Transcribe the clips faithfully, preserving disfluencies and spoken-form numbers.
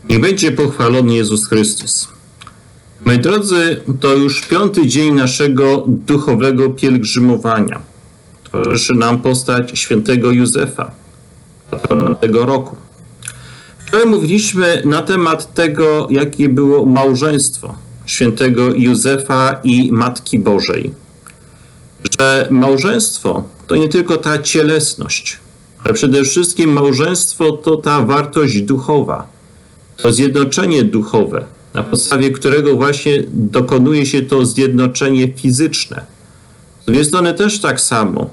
Niech będzie pochwalony Jezus Chrystus. Moi drodzy, to już piąty dzień naszego duchowego pielgrzymowania. Towarzyszy nam postać świętego Józefa tego roku. Wczoraj mówiliśmy na temat tego, jakie było małżeństwo świętego Józefa i Matki Bożej. Że małżeństwo to nie tylko ta cielesność, ale przede wszystkim małżeństwo to ta wartość duchowa, to zjednoczenie duchowe, na podstawie którego właśnie dokonuje się to zjednoczenie fizyczne. Z drugiej strony też tak samo.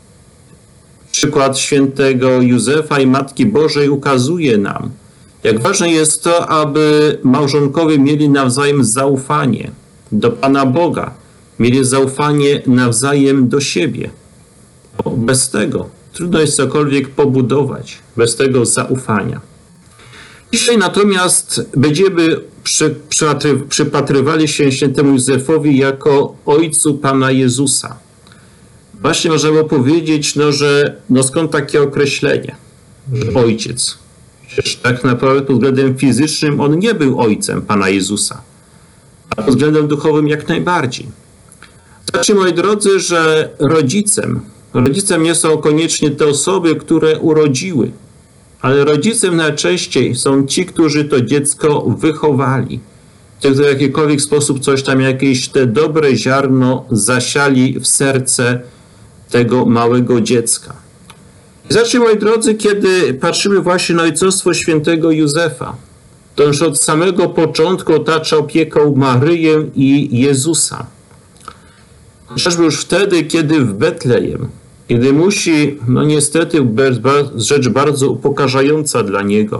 Przykład świętego Józefa i Matki Bożej ukazuje nam, jak ważne jest to, aby małżonkowie mieli nawzajem zaufanie do Pana Boga, mieli zaufanie nawzajem do siebie. Bo bez tego trudno jest cokolwiek pobudować, bez tego zaufania. Dzisiaj natomiast będziemy przy, przypatry, przypatrywali się świętemu Józefowi jako ojcu Pana Jezusa. Właśnie możemy powiedzieć, no, że no skąd takie określenie, że ojciec? Przecież tak naprawdę pod względem fizycznym on nie był ojcem Pana Jezusa, a pod względem duchowym jak najbardziej. Znaczy, moi drodzy, że rodzicem, rodzicem nie są koniecznie te osoby, które urodziły, ale rodzicem najczęściej są ci, którzy to dziecko wychowali. Ci, którzy w jakikolwiek sposób coś tam, jakieś te dobre ziarno zasiali w serce tego małego dziecka. I zacznijmy, moi drodzy, kiedy patrzymy właśnie na ojcostwo świętego Józefa, to już od samego początku otacza opieką Maryję i Jezusa. Chociażby już wtedy, kiedy w Betlejem, kiedy musi, no niestety rzecz bardzo upokarzająca dla niego,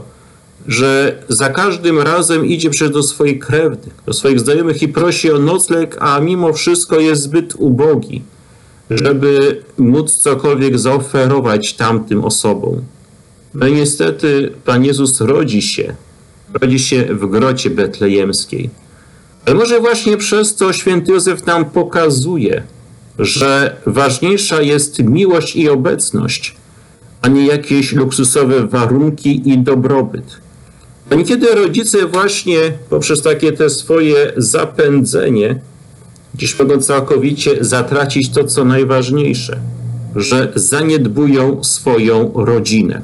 że za każdym razem idzie przecież do swoich krewnych, do swoich znajomych i prosi o nocleg, a mimo wszystko jest zbyt ubogi, żeby móc cokolwiek zaoferować tamtym osobom. No i niestety Pan Jezus rodzi się, rodzi się w grocie betlejemskiej. Ale może właśnie przez to święty Józef nam pokazuje, że ważniejsza jest miłość i obecność, a nie jakieś luksusowe warunki i dobrobyt. A niekiedy rodzice właśnie poprzez takie te swoje zapędzenie dziś mogą całkowicie zatracić to, co najważniejsze, że zaniedbują swoją rodzinę.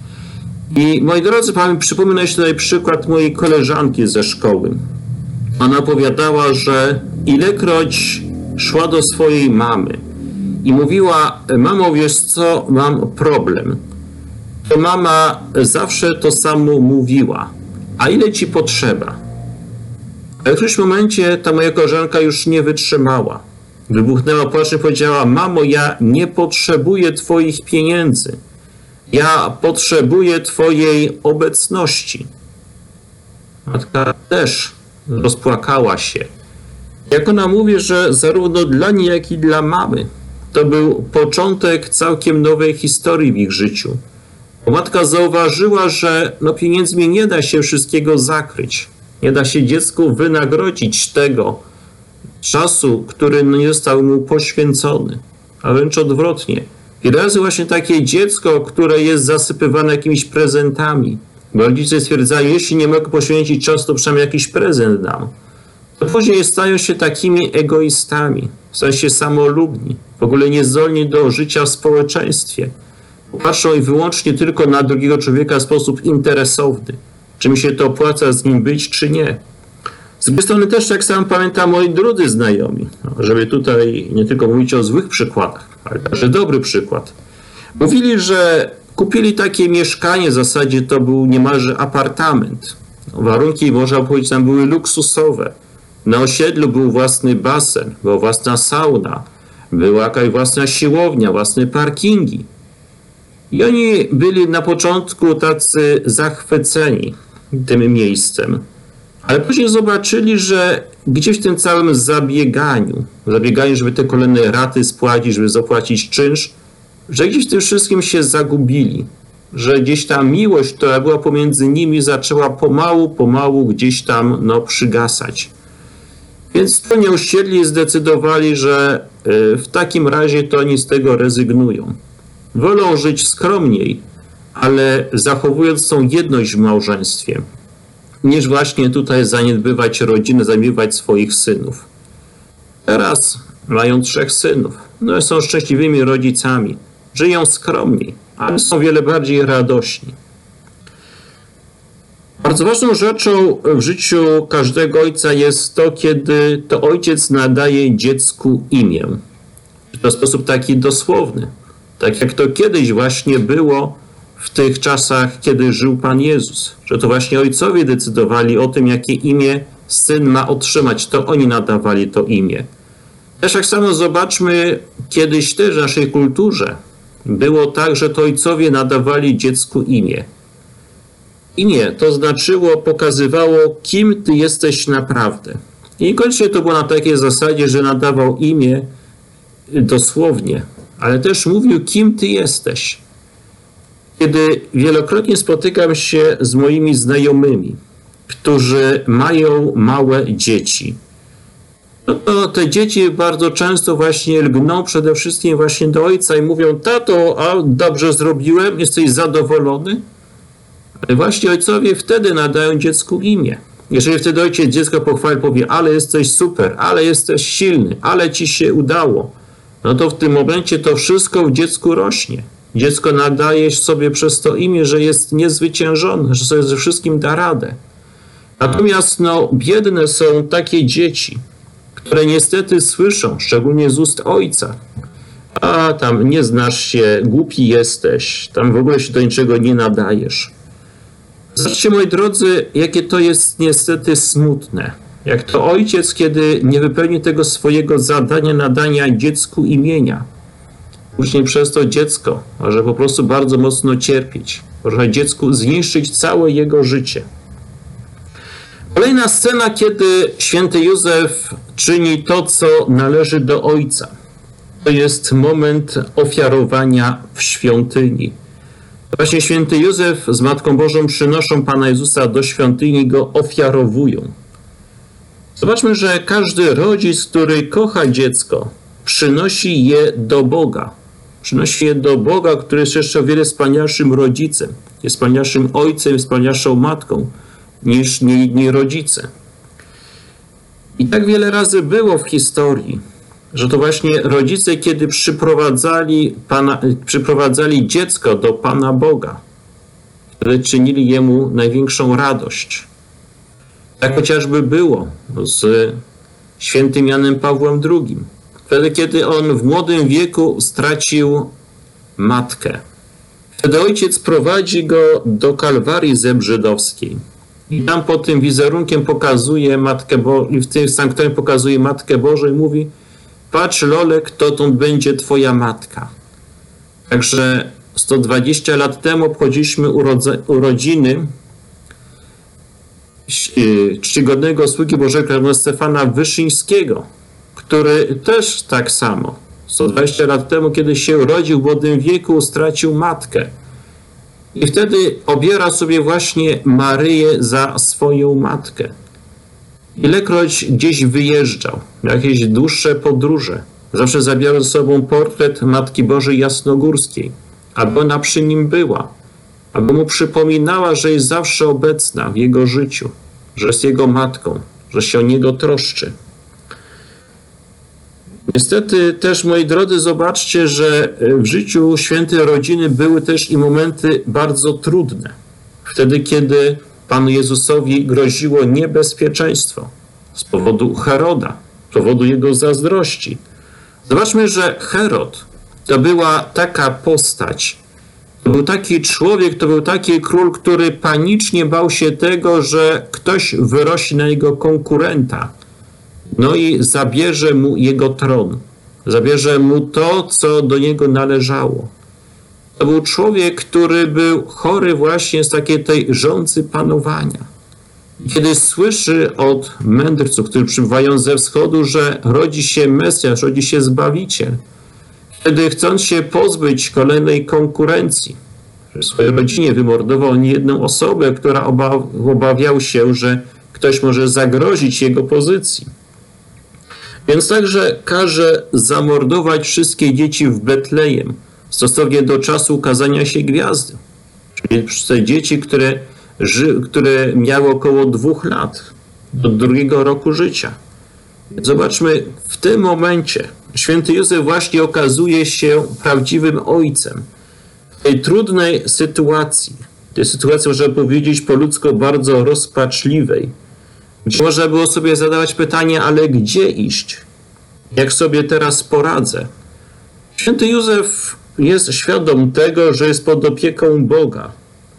I moi drodzy, przypomnę się tutaj przykład mojej koleżanki ze szkoły. Ona opowiadała, że ilekroć szła do swojej mamy i mówiła: mamo, wiesz co, mam problem, to mama zawsze to samo mówiła: a ile ci potrzeba? Ale w którymś momencie ta moja koleżanka już nie wytrzymała. Wybuchnęła płaczem i powiedziała: mamo, ja nie potrzebuję twoich pieniędzy. Ja potrzebuję twojej obecności. Matka też rozpłakała się. Jak ona mówi, że zarówno dla niej, jak i dla mamy to był początek całkiem nowej historii w ich życiu. Bo matka zauważyła, że no pieniędzmi nie da się wszystkiego zakryć. Nie da się dziecku wynagrodzić tego czasu, który nie został mu poświęcony, a wręcz odwrotnie. I razy właśnie takie dziecko, które jest zasypywane jakimiś prezentami, bo rodzice stwierdzają: jeśli nie mogę poświęcić czasu, to przynajmniej jakiś prezent dam. To później stają się takimi egoistami, stają się samolubni, w ogóle niezdolni do życia w społeczeństwie. Patrzą i wyłącznie tylko na drugiego człowieka w sposób interesowny, czy mi się to opłaca z nim być, czy nie. Z drugiej strony też, jak sam pamiętam, moi drudzy znajomi, żeby tutaj nie tylko mówić o złych przykładach, ale także dobry przykład. Mówili, że kupili takie mieszkanie, w zasadzie to był niemalże apartament. Warunki, można powiedzieć, tam były luksusowe. Na osiedlu był własny basen, była własna sauna, była jakaś własna siłownia, własne parkingi. I oni byli na początku tacy zachwyceni tym miejscem, ale później zobaczyli, że gdzieś w tym całym zabieganiu, zabieganiu, żeby te kolejne raty spłacić, żeby zapłacić czynsz, że gdzieś w tym wszystkim się zagubili, że gdzieś ta miłość, która była pomiędzy nimi, zaczęła pomału, pomału gdzieś tam no, przygasać. Więc to nie usiedli i zdecydowali, że w takim razie to oni z tego rezygnują. Wolą żyć skromniej, ale zachowując tą jedność w małżeństwie. niż właśnie tutaj zaniedbywać rodziny, zaniedbywać swoich synów. Teraz mają trzech synów, no są szczęśliwymi rodzicami, żyją skromniej, ale są wiele bardziej radośni. Bardzo ważną rzeczą w życiu każdego ojca jest to, kiedy to ojciec nadaje dziecku imię. W sposób taki dosłowny. Tak jak to kiedyś właśnie było w tych czasach, kiedy żył Pan Jezus. Że to właśnie ojcowie decydowali o tym, jakie imię syn ma otrzymać. To oni nadawali to imię. Też tak samo zobaczmy, kiedyś też w naszej kulturze było tak, że to ojcowie nadawali dziecku imię. Imię to znaczyło, pokazywało, kim ty jesteś naprawdę. I niekoniecznie to było na takiej zasadzie, że nadawał imię dosłownie, ale też mówił, kim ty jesteś. Kiedy wielokrotnie spotykam się z moimi znajomymi, którzy mają małe dzieci, no to te dzieci bardzo często właśnie lgną przede wszystkim właśnie do ojca i mówią: tato, a dobrze zrobiłem, jesteś zadowolony? Ale właśnie ojcowie wtedy nadają dziecku imię. Jeżeli wtedy ojciec dziecko pochwali, powie: ale jesteś super, ale jesteś silny, ale ci się udało, no to w tym momencie to wszystko w dziecku rośnie. Dziecko nadaje sobie przez to imię, że jest niezwyciężone, że sobie ze wszystkim da radę. Natomiast no, biedne są takie dzieci, które niestety słyszą, szczególnie z ust ojca: a tam nie znasz się, głupi jesteś, tam w ogóle się do niczego nie nadajesz. Zobaczcie, moi drodzy, jakie to jest niestety smutne. Jak to ojciec, kiedy nie wypełni tego swojego zadania nadania dziecku imienia, później przez to dziecko może po prostu bardzo mocno cierpieć, może dziecku zniszczyć całe jego życie. Kolejna scena, kiedy święty Józef czyni to, co należy do ojca. To jest moment ofiarowania w świątyni. Właśnie święty Józef z Matką Bożą przynoszą Pana Jezusa do świątyni i go ofiarowują. Zobaczmy, że każdy rodzic, który kocha dziecko, przynosi je do Boga. Przynosi je do Boga, który jest jeszcze o wiele wspanialszym rodzicem. Jest wspanialszym ojcem, wspanialszą matką niż inni rodzice. I tak wiele razy było w historii, że to właśnie rodzice, kiedy przyprowadzali, Pana, przyprowadzali dziecko do Pana Boga, wtedy czynili Jemu największą radość. Tak chociażby było z świętym Janem Pawłem drugim. Wtedy, kiedy on w młodym wieku stracił matkę. Wtedy ojciec prowadzi go do Kalwarii Zebrzydowskiej. I tam pod tym wizerunkiem pokazuje Matkę Bo- i w tym sanktuarium pokazuje Matkę Bożą i mówi: patrz, Lolek, to tą będzie twoja matka. Także sto dwadzieścia lat temu obchodziliśmy urodze- urodziny czcigodnego sługi Bożego kardynała Stefana Wyszyńskiego, który też tak samo sto dwadzieścia lat temu, kiedy się urodził w młodym wieku, stracił matkę. I wtedy obiera sobie właśnie Maryję za swoją matkę. Ilekroć gdzieś wyjeżdżał, na jakieś dłuższe podróże, zawsze zabierał ze sobą portret Matki Bożej Jasnogórskiej, aby ona przy nim była, aby mu przypominała, że jest zawsze obecna w jego życiu, że jest jego matką, że się o niego troszczy. Niestety też, moi drodzy, zobaczcie, że w życiu świętej rodziny były też i momenty bardzo trudne. Wtedy, kiedy Panu Jezusowi groziło niebezpieczeństwo z powodu Heroda, z powodu jego zazdrości. Zobaczmy, że Herod to była taka postać, to był taki człowiek, to był taki król, który panicznie bał się tego, że ktoś wyrośnie na jego konkurenta, no i zabierze mu jego tron, zabierze mu to, co do niego należało. To był człowiek, który był chory właśnie z takiej tej żądzy panowania. Kiedy słyszy od mędrców, którzy przybywają ze wschodu, że rodzi się Mesjasz, rodzi się Zbawiciel, kiedy chcąc się pozbyć kolejnej konkurencji, w swojej rodzinie wymordował niejedną osobę, która obawiał się, że ktoś może zagrozić jego pozycji. Więc także każe zamordować wszystkie dzieci w Betlejem, stosownie do czasu ukazania się gwiazdy. Czyli te dzieci, które ży- które miały około dwóch lat do drugiego roku życia. Zobaczmy, w tym momencie święty Józef właśnie okazuje się prawdziwym ojcem. W tej trudnej sytuacji, tej sytuacji można powiedzieć po ludzku bardzo rozpaczliwej, gdzie można było sobie zadawać pytanie, ale gdzie iść? Jak sobie teraz poradzę? Święty Józef jest świadom tego, że jest pod opieką Boga,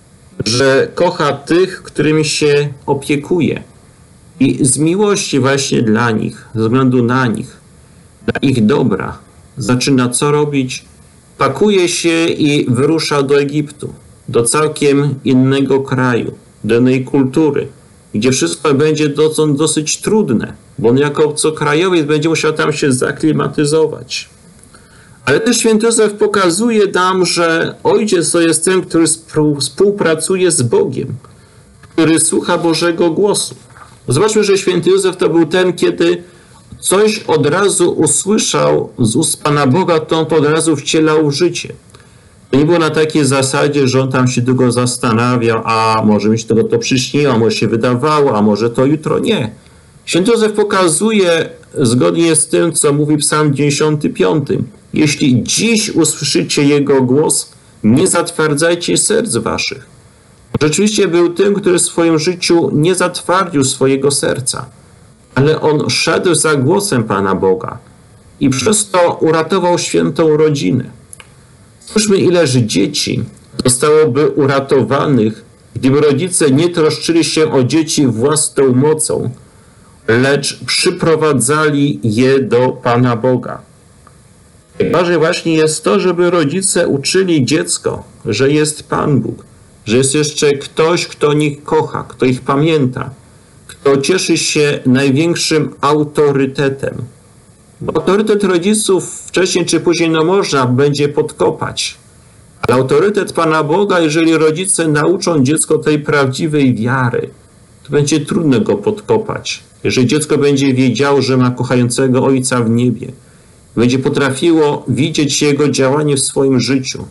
że kocha tych, którymi się opiekuje i z miłości właśnie dla nich, ze względu na nich, dla ich dobra, zaczyna co robić? Pakuje się i wyrusza do Egiptu, do całkiem innego kraju, do innej kultury, gdzie wszystko będzie dotąd dosyć trudne, bo on jako obcokrajowiec będzie musiał tam się zaklimatyzować. Ale też święty Józef pokazuje nam, że ojciec to jest ten, który współpracuje z Bogiem, który słucha Bożego głosu. Zobaczmy, że święty Józef to był ten, kiedy coś od razu usłyszał z ust Pana Boga, to on to od razu wcielał w życie. To nie było na takiej zasadzie, że on tam się długo zastanawiał, a może mi się tego to przyśniło, a może się wydawało, a może to jutro. Nie. Święty Józef pokazuje, zgodnie z tym, co mówi Psalm dziewięćdziesiąty piąty, jeśli dziś usłyszycie Jego głos, nie zatwardzajcie serc waszych. Rzeczywiście był tym, który w swoim życiu nie zatwardził swojego serca, ale on szedł za głosem Pana Boga i przez to uratował świętą rodzinę. Spójrzmy, ileż dzieci zostałoby uratowanych, gdyby rodzice nie troszczyli się o dzieci własną mocą, lecz przyprowadzali je do Pana Boga. Najważniejsze właśnie jest to, żeby rodzice uczyli dziecko, że jest Pan Bóg, że jest jeszcze ktoś, kto ich kocha, kto ich pamięta, kto cieszy się największym autorytetem. Bo autorytet rodziców wcześniej czy później no można będzie podkopać. Ale autorytet Pana Boga, jeżeli rodzice nauczą dziecko tej prawdziwej wiary, to będzie trudno go podkopać. Jeżeli dziecko będzie wiedziało, że ma kochającego Ojca w niebie, będzie potrafiło widzieć Jego działanie w swoim życiu,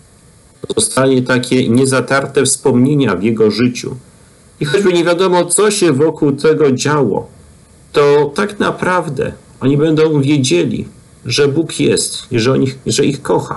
to zostanie takie niezatarte wspomnienia w jego życiu. I choćby nie wiadomo, co się wokół tego działo, to tak naprawdę oni będą wiedzieli, że Bóg jest i że, oni, że ich kocha.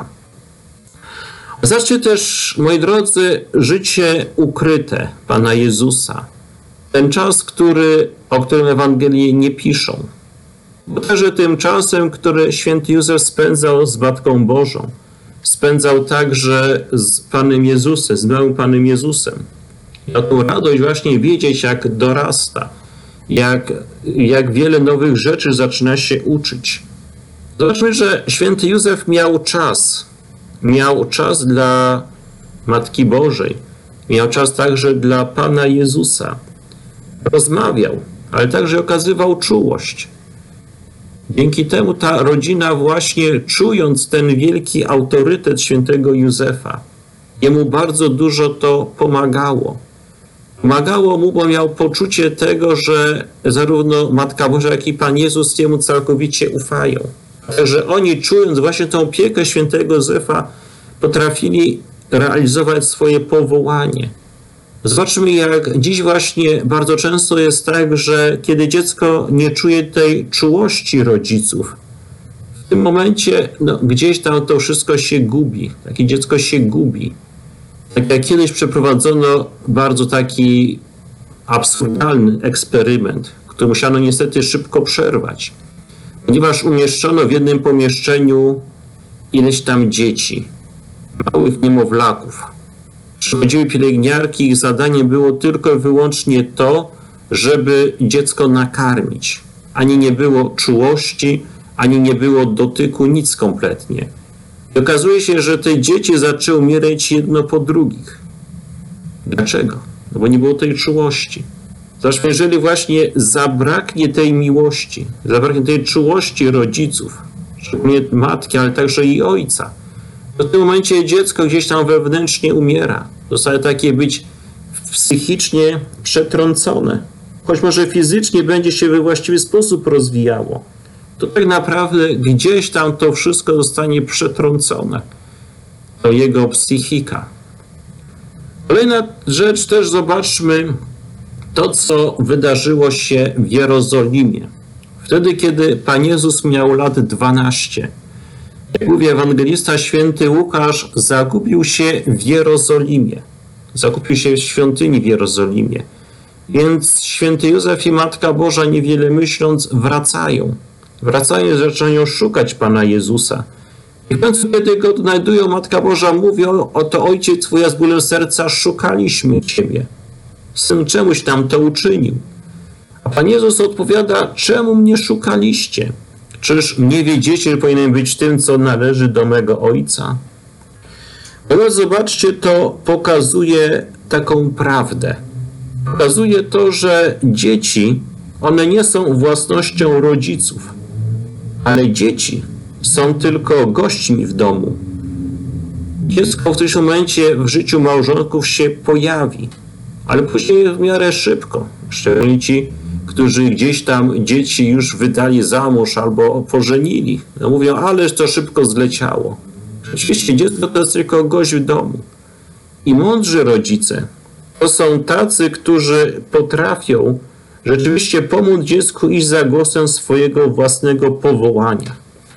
Zobaczcie też, moi drodzy, życie ukryte Pana Jezusa. Ten czas, który, o którym Ewangelii nie piszą. Bo także tym czasem, który święty Józef spędzał z Matką Bożą. Spędzał także z Panem Jezusem, z małym Panem Jezusem. I o tą radość właśnie wiedzieć, jak dorasta, jak, jak wiele nowych rzeczy zaczyna się uczyć. Zobaczmy, że święty Józef miał czas. Miał czas dla Matki Bożej. Miał czas także dla Pana Jezusa. Rozmawiał, ale także okazywał czułość. Dzięki temu ta rodzina właśnie, czując ten wielki autorytet świętego Józefa, jemu bardzo dużo to pomagało. Pomagało mu, bo miał poczucie tego, że zarówno Matka Boża, jak i Pan Jezus jemu całkowicie ufają. Że oni, czując właśnie tę opiekę świętego Józefa, potrafili realizować swoje powołanie. Zobaczmy, jak dziś właśnie bardzo często jest tak, że kiedy dziecko nie czuje tej czułości rodziców, w tym momencie no, gdzieś tam to wszystko się gubi. Takie dziecko się gubi. Tak jak kiedyś przeprowadzono bardzo taki absurdalny eksperyment, który musiano niestety szybko przerwać, ponieważ umieszczono w jednym pomieszczeniu ileś tam dzieci, małych niemowlaków. Przychodziły pielęgniarki, ich zadaniem było tylko i wyłącznie to, żeby dziecko nakarmić. Ani nie było czułości, ani nie było dotyku, nic kompletnie. I okazuje się, że te dzieci zaczęły umierać jedno po drugich. Dlaczego? No bo nie było tej czułości. Zresztą jeżeli właśnie zabraknie tej miłości, zabraknie tej czułości rodziców, szczególnie matki, ale także i ojca, to w tym momencie dziecko gdzieś tam wewnętrznie umiera. Zostaje takie być psychicznie przetrącone. Choć może fizycznie będzie się we właściwy sposób rozwijało, to tak naprawdę gdzieś tam to wszystko zostanie przetrącone. To jego psychika. Kolejna rzecz też zobaczmy to, co wydarzyło się w Jerozolimie. Wtedy, kiedy Pan Jezus miał lat dwanaście. Jak mówi ewangelista święty Łukasz, zagubił się w Jerozolimie. Zagubił się w świątyni w Jerozolimie. Więc święty Józef i Matka Boża, niewiele myśląc, wracają. Wracają i zaczynają szukać Pana Jezusa. I w końcu, kiedy go odnajdują, Matka Boża mówi: oto Ojciec Twój, a z bólem serca szukaliśmy Ciebie. Syn, czemuś nam to uczynił? A Pan Jezus odpowiada: czemu mnie szukaliście? Czyż nie wiedziecie, że powinienem być tym, co należy do mego Ojca? Ale zobaczcie, to pokazuje taką prawdę. Pokazuje to, że dzieci, one nie są własnością rodziców, ale dzieci są tylko gośćmi w domu. Dziecko w którymś momencie w życiu małżonków się pojawi, ale później w miarę szybko. Szczególnie ci, którzy gdzieś tam dzieci już wydali za mąż albo pożenili. No mówią: ależ to szybko zleciało. Oczywiście dziecko to jest tylko gość w domu. I mądrzy rodzice to są tacy, którzy potrafią rzeczywiście pomóc dziecku iść za głosem swojego własnego powołania.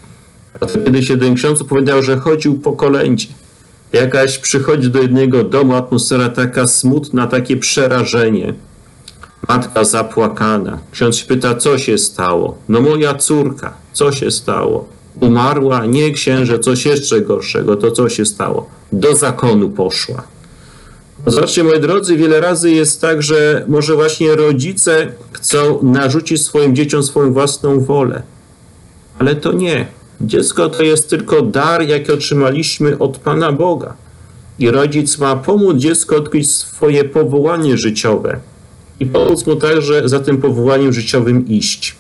A to kiedyś jeden ksiądz opowiadał, że chodził po kolędzie. Jakaś przychodzi do jednego domu, atmosfera taka smutna, takie przerażenie. Matka zapłakana. Ksiądz się pyta: co się stało? No moja córka. Co się stało? Umarła? Nie, księże, coś jeszcze gorszego. To co się stało? Do zakonu poszła. Zobaczcie, moi drodzy, wiele razy jest tak, że może właśnie rodzice chcą narzucić swoim dzieciom swoją własną wolę. Ale to nie. Dziecko to jest tylko dar, jaki otrzymaliśmy od Pana Boga. I rodzic ma pomóc dziecku odkryć swoje powołanie życiowe i pomóc mu także za tym powołaniem życiowym iść.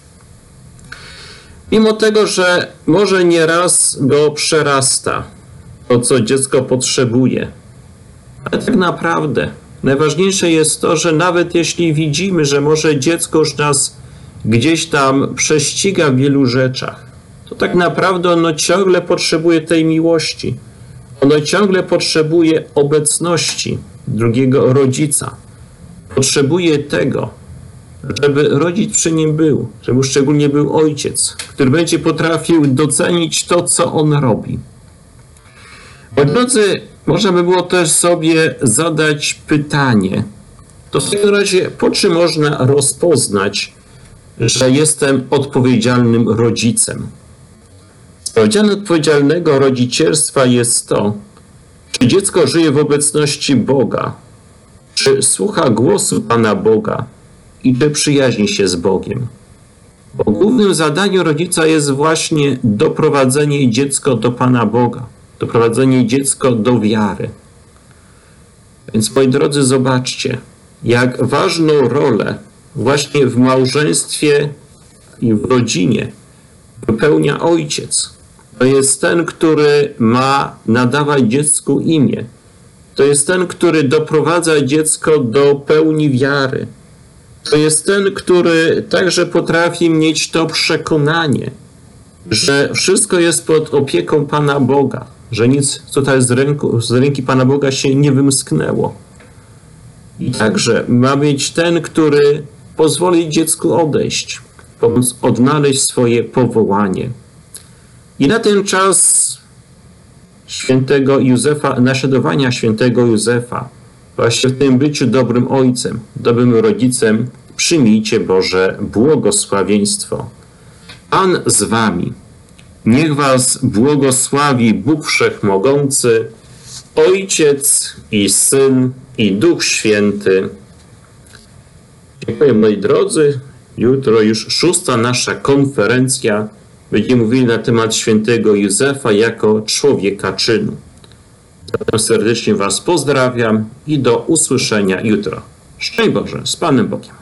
Mimo tego, że może nieraz go przerasta to, co dziecko potrzebuje, ale tak naprawdę najważniejsze jest to, że nawet jeśli widzimy, że może dziecko już nas gdzieś tam prześciga w wielu rzeczach, to tak naprawdę ono ciągle potrzebuje tej miłości. Ono ciągle potrzebuje obecności drugiego rodzica. Potrzebuje tego, żeby rodzic przy nim był, żeby szczególnie był ojciec, który będzie potrafił docenić to, co on robi. Moi drodzy, można by było też sobie zadać pytanie, to w takim razie po czym można rozpoznać, że jestem odpowiedzialnym rodzicem? Sprawdzianem odpowiedzialnego rodzicielstwa jest to, czy dziecko żyje w obecności Boga, czy słucha głosu Pana Boga i czy przyjaźni się z Bogiem. Bo głównym zadaniem rodzica jest właśnie doprowadzenie dziecka do Pana Boga, doprowadzenie dziecka do wiary. Więc, moi drodzy, zobaczcie, jak ważną rolę właśnie w małżeństwie i w rodzinie wypełnia ojciec. To jest ten, który ma nadawać dziecku imię. To jest ten, który doprowadza dziecko do pełni wiary. To jest ten, który także potrafi mieć to przekonanie, że wszystko jest pod opieką Pana Boga, że nic tutaj z, ręku, z ręki Pana Boga się nie wymsknęło. I także ma być ten, który pozwoli dziecku odejść, pomóc odnaleźć swoje powołanie. I na ten czas świętego Józefa, naśladowania świętego Józefa, właśnie w tym byciu dobrym ojcem, dobrym rodzicem, przyjmijcie Boże błogosławieństwo. Pan z wami. Niech was błogosławi Bóg Wszechmogący, Ojciec i Syn i Duch Święty. Dziękuję, moi drodzy. Jutro już szósta nasza konferencja. Będziemy mówili na temat świętego Józefa jako człowieka czynu. Zatem serdecznie was pozdrawiam i do usłyszenia jutro. Szczęść Boże, z Panem Bogiem.